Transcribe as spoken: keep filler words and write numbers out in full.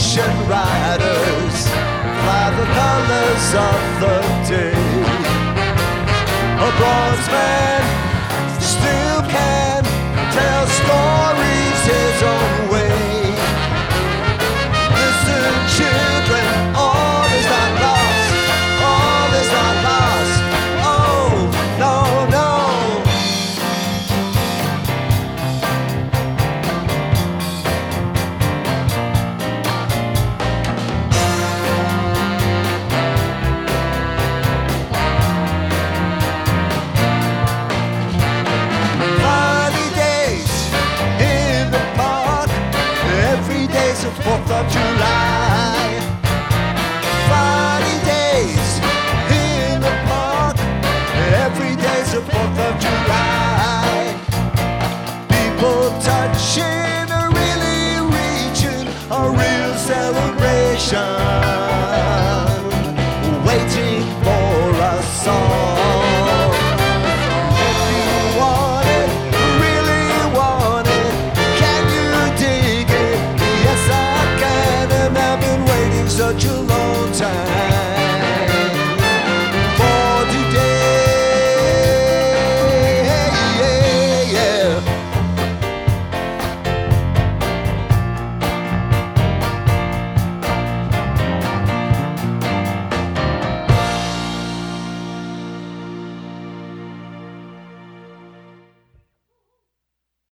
celebration riders fly the colors of the day. A bronze man still can tell stories his own way. Listen, children, all is not lost, all is not lost. Oh, no, no. Fourth of July, Friday days in the park. Every day's the Fourth of July. People touching, really reaching, a real celebration.